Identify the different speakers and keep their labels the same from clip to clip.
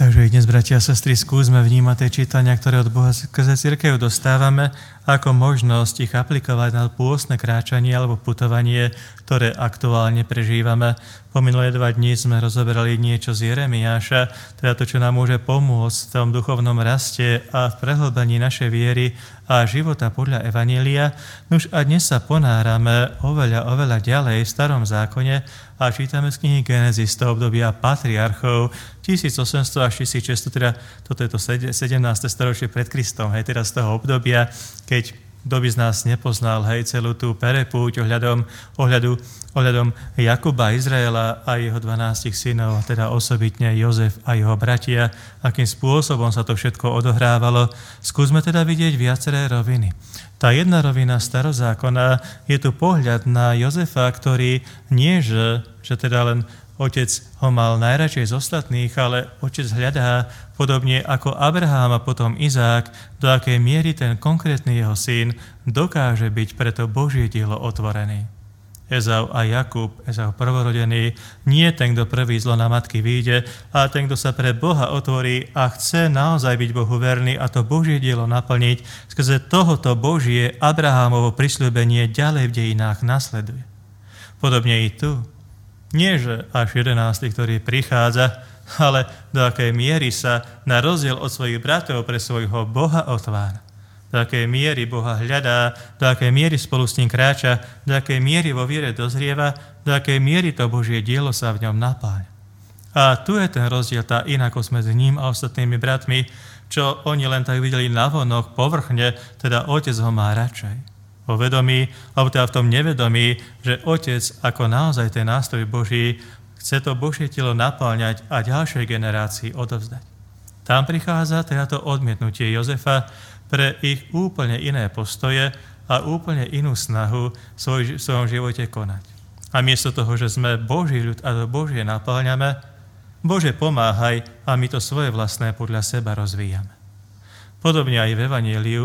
Speaker 1: Takže dnes, bratia a sestry, skúsme vnímať tie čítania, ktoré od Boha skrze cirkev dostávame, ako možnosť ich aplikovať na pôstne kráčanie alebo putovanie, ktoré aktuálne prežívame. Po minulé 2 dni sme rozoberali niečo z Jeremiáša, teda to, čo nám môže pomôcť v tom duchovnom raste a v prehlbení našej viery a života podľa Evanjelia. Nuž a dnes sa ponárame oveľa ďalej v Starom zákone a čítame z knihy Genesis z toho obdobia patriarchov 1800 až 1600, teda toto je to 17. storočie pred Kristom, hej, teda z toho obdobia, keď kto by z nás nepoznal, hej, celú tú perepúť ohľadom Jakuba, Izraela a jeho 12 synov, teda osobitne Jozef a jeho bratia, akým spôsobom sa to všetko odohrávalo. Skúsme teda vidieť viaceré roviny. Tá jedna rovina starozákona je tu pohľad na Jozefa, ktorý nie, že teda len otec ho mal najradšej z ostatných, ale otec hľadá, podobne ako Abraham a potom Izák, do akej miery ten konkrétny jeho syn dokáže byť pre to Božie dielo otvorený. Ezau a Jakub, Ezau prvorodený, nie ten, kto prvý zlo na matky vyjde, ale ten, kto sa pre Boha otvorí a chce naozaj byť Bohu verný a to Božie dielo naplniť, skrze tohoto Božie Abrahámovo prisľúbenie ďalej v dejinách nasleduje. Podobne i tu. Nie, že až 11, ktorý prichádza, ale do akej miery sa na rozdiel od svojich bratov pre svojho Boha otvára. Do akej miery Boha hľadá, do akej miery spolu s ním kráča, do akej miery vo viere dozrieva, do akej miery to Božie dielo sa v ňom napája. A tu je ten rozdiel, tá inakosť medzi ním a ostatnými bratmi, čo oni len tak videli navonok, povrchne, teda otec ho má radšej. Vo vedomí, alebo teda v tom nevedomí, že otec ako naozaj ten nástroj Boží chce to Božie telo napáľňať a ďalšej generácii odovzdať. Tam prichádza teda to odmietnutie Jozefa pre ich úplne iné postoje a úplne inú snahu v svojom živote konať. A miesto toho, že sme Boží ľud a to Božie napáľňame, Bože pomáhaj a my to svoje vlastné podľa seba rozvíjame. Podobne aj v Evanjeliu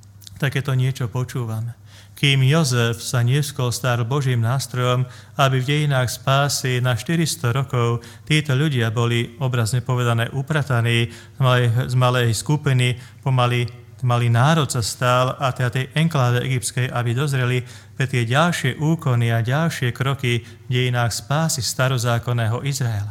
Speaker 1: takéto niečo počúvame. Kým Jozef sa neskôr stal Božím nástrojom, aby v dejinách spásy na 400 rokov títo ľudia boli obrazne povedané uprataní z malej skupiny, malý národ sa stál a teda tej enkláve egyptskej, aby dozreli pre tie ďalšie úkony a ďalšie kroky v dejinách spásy starozákonného Izraela.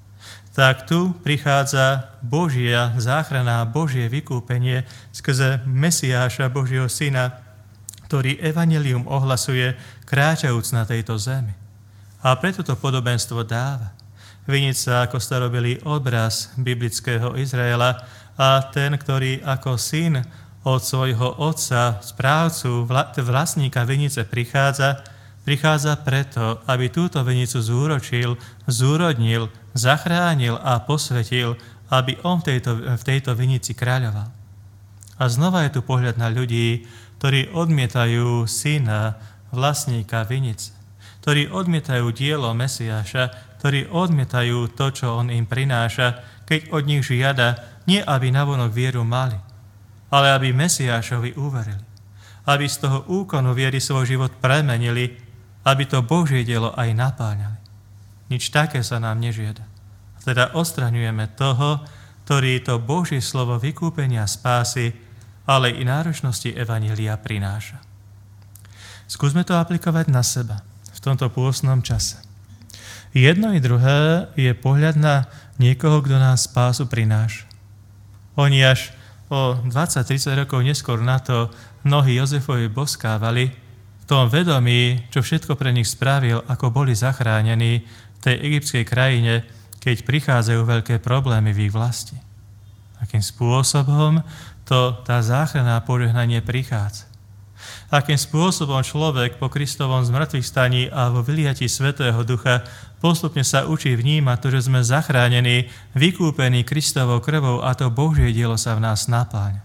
Speaker 1: Tak tu prichádza Božia záchrana, Božie vykúpenie skrze Mesiáša, Božieho syna, ktorý evanjelium ohlasuje, kráčajúc na tejto zemi. A preto to podobenstvo dáva. Vinica ako starobylý obraz biblického Izraela a ten, ktorý ako syn od svojho otca, správcu, vlastníka vinice prichádza preto, aby túto vinicu zúročil, zúrodnil, zachránil a posvetil, aby on v tejto vinici kráľoval. A znova je tu pohľad na ľudí, ktorí odmietajú syna, vlastníka vinice, ktorí odmietajú dielo Mesiáša, ktorí odmietajú to, čo on im prináša, keď od nich žiada, nie aby navonok vieru mali, ale aby Mesiášovi uverili, aby z toho úkonu viery svoj život premenili, aby to Božie dielo aj napáľali. Nič také sa nám nežiada. Teda odstraňujeme toho, ktorý to Božie slovo vykúpenia spásy, ale i náročnosti evanjelia prináša. Skúsme to aplikovať na seba v tomto pôstnom čase. Jedno i druhé je pohľad na niekoho, kto nás spásu prináša. Oni až o 20-30 rokov neskôr na to nohy Jozefovi boskávali v tom vedomí, čo všetko pre nich spravil, ako boli zachránení v tej egyptskej krajine, keď prichádzajú veľké problémy v ich vlasti. Akým spôsobom tá záchrana a požehnanie prichádza. Akým spôsobom človek po Kristovom zmŕtvychvstaní a vo vyliatí Svätého Ducha postupne sa učí vnímať to, že sme zachránení, vykúpení Kristovou krvou a to Božie dielo sa v nás napáľa.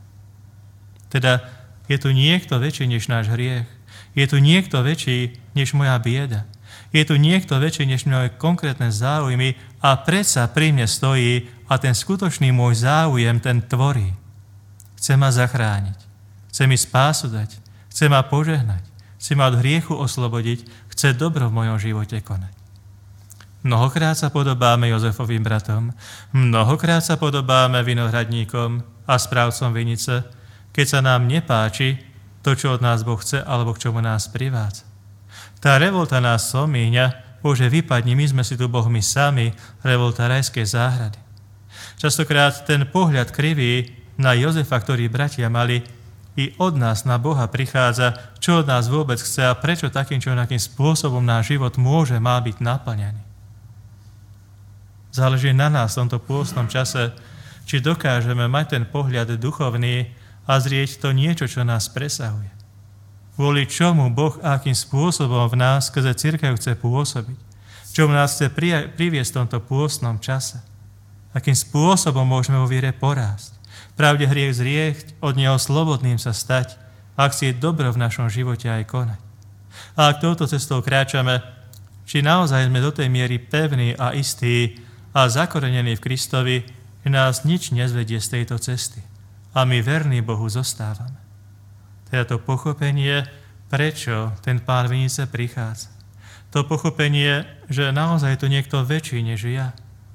Speaker 1: Teda je tu niekto väčší než náš hriech. Je tu niekto väčší než moja bieda. Je tu niekto väčší než moje konkrétne záujmy a predsa pri mne stojí a ten skutočný môj záujem, ten tvorí. Chce ma zachrániť, chce mi spásu dať, chce ma požehnať, chce ma od hriechu oslobodiť, chce dobro v mojom živote konať. Mnohokrát sa podobáme Jozefovým bratom, mnohokrát sa podobáme vinohradníkom a správcom vinice, keď sa nám nepáči to, čo od nás Boh chce, alebo k čomu nás privádza. Tá revolta nás somíňa, Bože, vypadni, my sme si tu Bohmi sami, revolta rajskej záhrady. Častokrát ten pohľad krivý na Jozefa, ktorý bratia mali, i od nás na Boha prichádza, čo od nás vôbec chce a prečo takým čo nejakým spôsobom náš život má byť naplňaný. Záleží na nás v tomto pôstnom čase, či dokážeme mať ten pohľad duchovný a zrieť to niečo, čo nás presahuje. Kvôli čomu Boh a akým spôsobom v nás skrze cirkev chce pôsobiť, čomu nás chce priviesť v tomto pôstnom čase, akým spôsobom môžeme vo viere porásť, pravde hriech zrieť, od neho slobodným sa stať, ak chcieť dobro v našom živote aj konať. A ak touto cestou kráčame, či naozaj sme do tej miery pevní a istí a zakorenení v Kristovi, že nás nič nezvedie z tejto cesty. A my verní Bohu zostávame. Teda to pochopenie, prečo ten Pán vinice prichádza. To pochopenie, že naozaj je to niekto väčší než ja.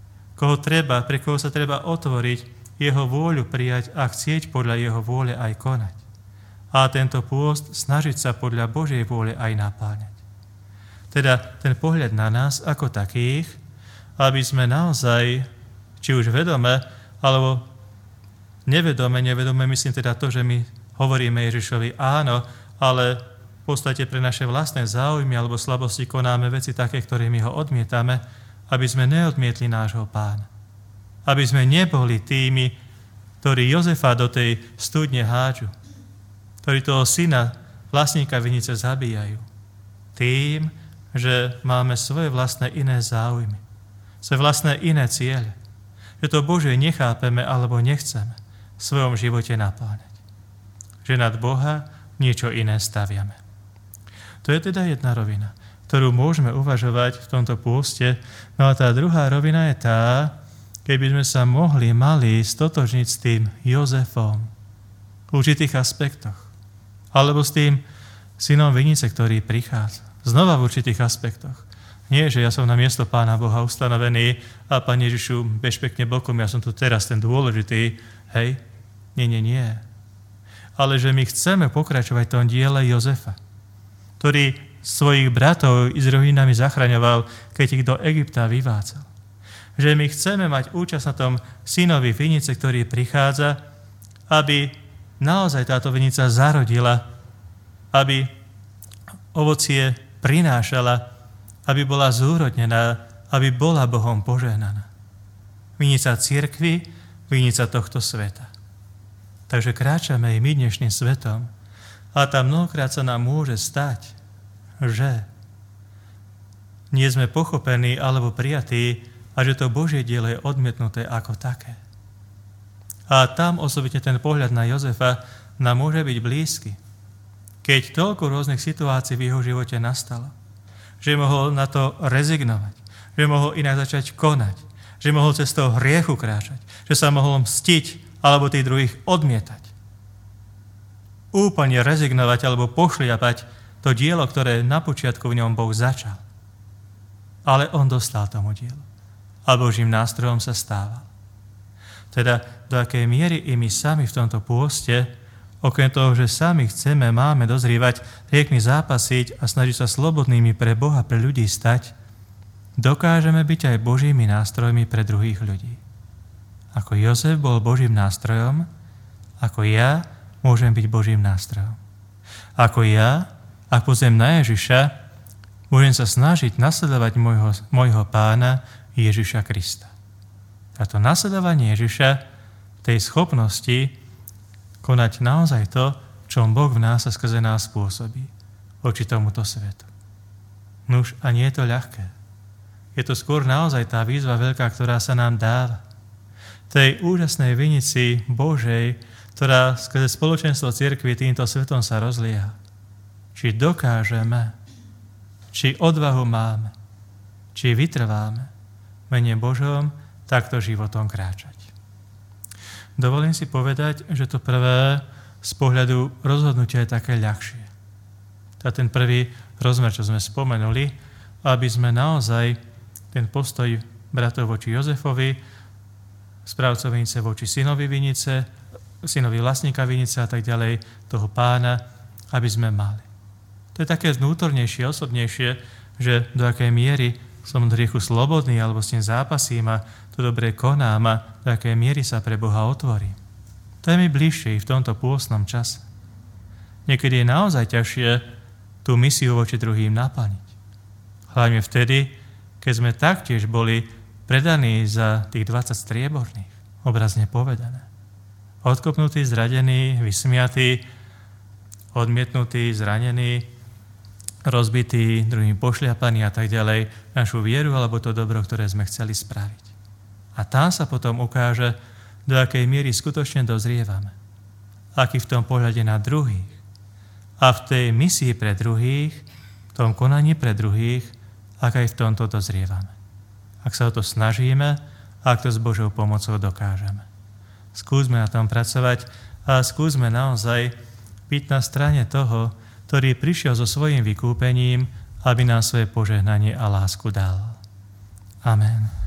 Speaker 1: Pre koho sa treba otvoriť, jeho vôľu prijať a chcieť podľa jeho vôle aj konať. A tento pôst snažiť sa podľa Božej vôle aj napáňať. Teda ten pohľad na nás ako takých, aby sme naozaj, či už vedome, alebo nevedome, myslím teda to, že my hovoríme Ježišovi áno, ale v podstate pre naše vlastné záujmy alebo slabosti konáme veci také, ktorými ho odmietame, aby sme neodmietli nášho Pána. Aby sme neboli tými, ktorí Jozefa do tej studne hádžu, ktorí toho syna, vlastníka vinice, zabíjajú. Tým, že máme svoje vlastné iné záujmy, svoje vlastné iné ciele, že to Božie nechápeme alebo nechceme v svojom živote napáňať. Že nad Boha niečo iné staviame. To je teda jedna rovina, ktorú môžeme uvažovať v tomto pôste. No a tá druhá rovina je tá, keby sme sa mali stotožniť s tým Jozefom v určitých aspektoch, alebo s tým synom vinice, ktorý prichádza. Znova v určitých aspektoch. Nie, že ja som na miesto Pána Boha ustanovený a Pán Ježišu, bež pekne bokom, ja som tu teraz ten dôležitý. Hej? Nie. Ale že my chceme pokračovať v tom diele Jozefa, ktorý svojich bratov s rovinami zachraňoval, keď ich do Egypta vyvádzal. Že my chceme mať účasť na tom synovi vinice, ktorý prichádza, aby naozaj táto vinica zarodila, aby ovocie prinášala, aby bola zúrodnená, aby bola Bohom požehnaná. Vinica cirkvi, vinica tohto sveta. Takže kráčame aj my dnešným svetom a tam mnohokrát sa nám môže stať, že nie sme pochopení alebo prijatí a že to Božie dielo je odmietnuté ako také. A tam osobitne ten pohľad na Jozefa nám môže byť blízky. Keď toľko rôznych situácií v jeho živote nastalo, že mohol na to rezignovať, že mohol inak začať konať, že mohol cestou hriechu kráčať, že sa mohol mstiť alebo tých druhých odmietať. Úplne rezignovať alebo pošliapať to dielo, ktoré na počiatku v ňom Boh začal. Ale on dostal tomu dielu a Božím nástrojom sa stával. Teda do akej miery i my sami v tomto pôste, okrem toho, že sami máme dozrievať, riekmi zápasiť a snažiť sa slobodnými pre Boha, pre ľudí stať, dokážeme byť aj Božími nástrojmi pre druhých ľudí. Ako Jozef bol Božím nástrojom, ako ja môžem byť Božím nástrojom. Ako ja, ak pozriem na Ježiša, môžem sa snažiť nasledovať môjho Pána Ježiša Krista. Táto nasledovanie Ježiša v tej schopnosti konať naozaj to, čo Boh v nás a skrze nás spôsobí voči tomuto svetu. Nuž, a nie je to ľahké. Je to skôr naozaj tá výzva veľká, ktorá sa nám dáva. Tej úžasnej vinici Božej, ktorá skrze spoločenstvo cirkvi týmto svetom sa rozlieha. Či dokážeme, či odvahu máme, či vytrváme v mene Božom takto životom kráčať. Dovolím si povedať, že to prvé z pohľadu rozhodnutia je také ľahšie. Ten prvý rozmer, čo sme spomenuli, aby sme naozaj ten postoj bratov voči Jozefovi, správcov vinice voči synovi vinice, synovi vlastníka vinice a tak ďalej, toho pána, aby sme mali. To je také vnútornejšie, osobnejšie, že do akej miery som od hriechu slobodný alebo s tým zápasím a to dobre konám a do akej miery sa pre Boha otvorím. To je mi bližšie i v tomto pôstnom čase. Niekedy je naozaj ťažšie tú misiu voči druhým naplniť. Hlavne vtedy, keď sme taktiež boli predaní za tých 20 strieborných, obrazne povedané. Odkopnutí, zradení, vysmiatí, odmietnutí, zranení, rozbití, druhým pošliapaní a tak ďalej, našu vieru alebo to dobro, ktoré sme chceli spraviť. A tam sa potom ukáže, do akej miery skutočne dozrievame. Aký v tom pohľade na druhých a v tej misii pre druhých, v tom konaní pre druhých, ak aj v tomto dozrievame. Ak sa o to snažíme, ak to s Božou pomocou dokážeme. Skúsme na tom pracovať a skúsme naozaj byť na strane toho, ktorý prišiel so svojím vykúpením, aby nám svoje požehnanie a lásku dal. Amen.